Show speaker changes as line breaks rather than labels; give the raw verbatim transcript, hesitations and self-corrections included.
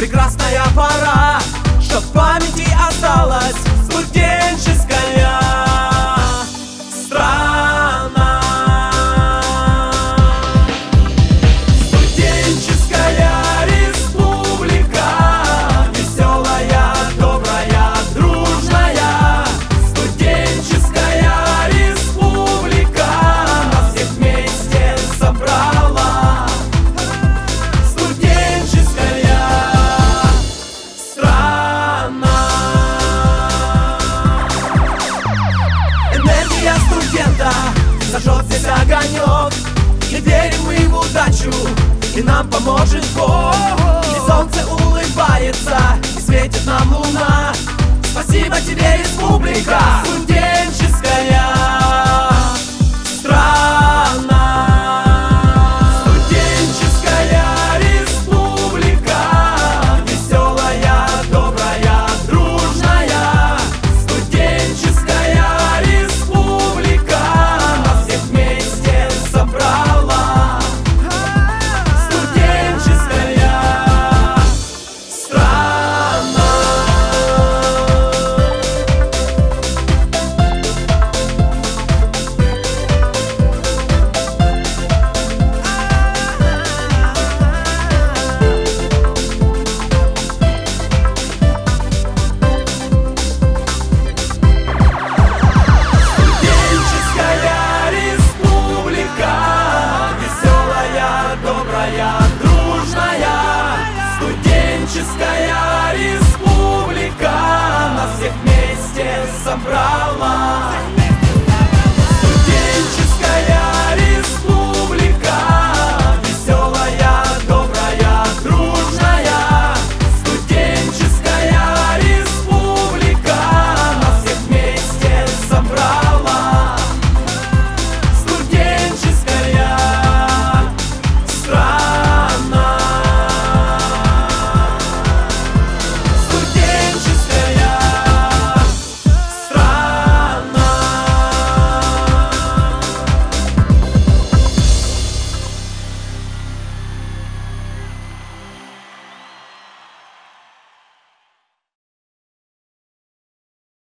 прекрасная пора, чтоб в памяти осталась студенческая страна. Студенческая республика, веселая, добрая, дружная. Студенческая республика нас всех вместе собрала. Студенческая страна. Энергия студента зажжет здесь огонек. И верим мы в удачу, и нам поможет Бог. И солнце улыбается, и светит нам луна. Спасибо тебе, республика, студенческая.